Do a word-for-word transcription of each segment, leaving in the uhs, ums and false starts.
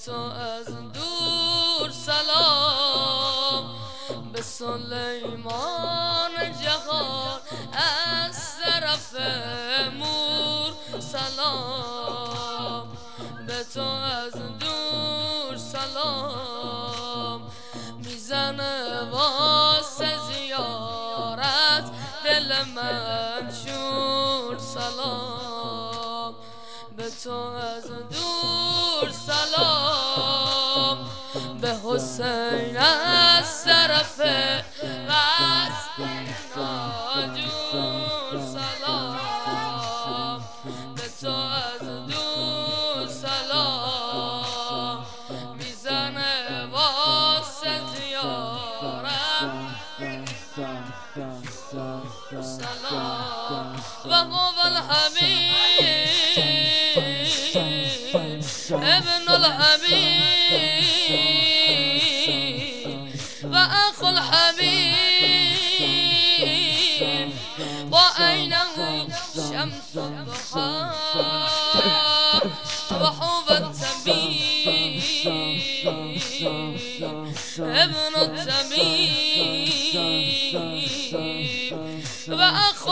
تو از دور سلام به سلیمان جهان از طرف مور سلام به تو از دور سلام میزنه واسه زیارت دل من شور سلام به تو از دور سلام به حسین از طرف وصل ناجور سلام به تو از دور سلام میزنه واسه زیارت سلام و هو الحبیب ابن الحبیب و اخو الحبیب و عینه شمس الضحی و حوب الطبیب ابن الطبیب و اخو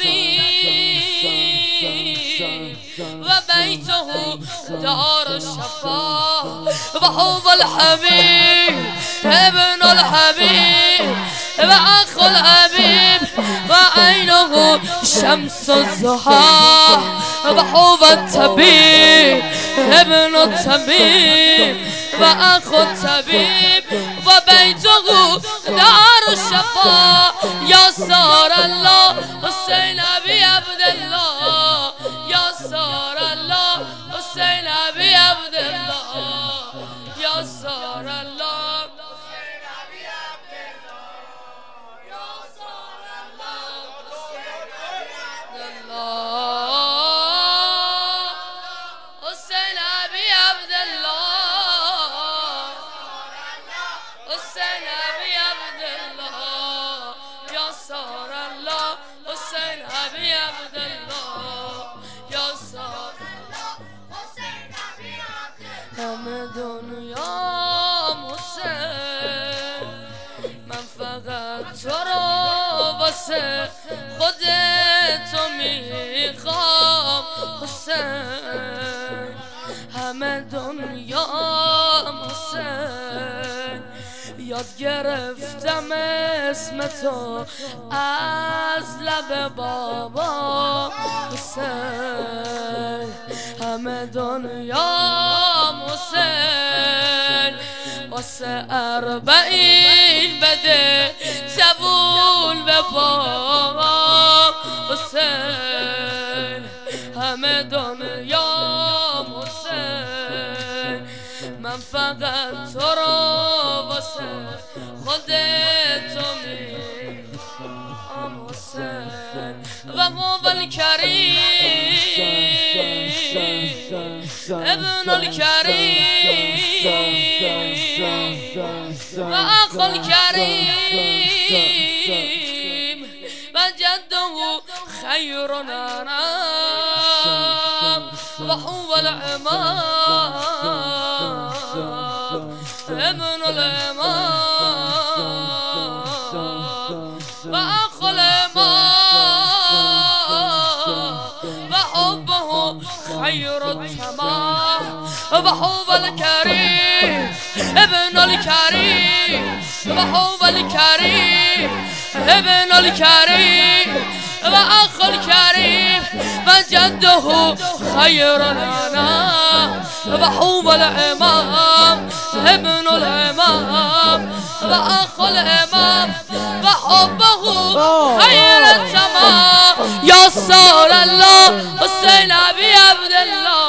الطبیب و بیته دار الشفا و حوب الحبیب ابن الحبیب و اخو الحبیب و عینه شمس الضحی و حوب الطبیب ابن الطبیب و اخو الطبیب و بیته دار الشفا یا سار الله حسین ابی عبدالله یا سار الله حسین ابی عبدالله یا سار الله حسین ابی عبدالله یا سار الله حسین ابی عبدالله حسین ابی عبدالله حسین ابی عبدالله یا سار الله حسین ابی عبدالله یا سار همه دنیا حسین من فقط تو رو واسه خودتو میخوام حسین همه دنیا حسین یاد گرفتم اسم تو از لب بابا حسین همه دنیا حسین واسه اربعین بده زبون به بابا حسین همه دنیا حسین من فقط تو رو واسه خودتو میخوام حسین و هو الکریم ابن الکریم و اخو الکریم و جده خیر الانام و هو الامام ابن الامام و اخو الامام و حبه خیر التمام و هو الکریم ابن الکریم و هو الکریم ابن الکریم و اخو الکریم و جده خیر الانام و هو الامام ابن الامام و اخو الامام و حبه خیر التمام یا سار الله حسین ابی عبدالله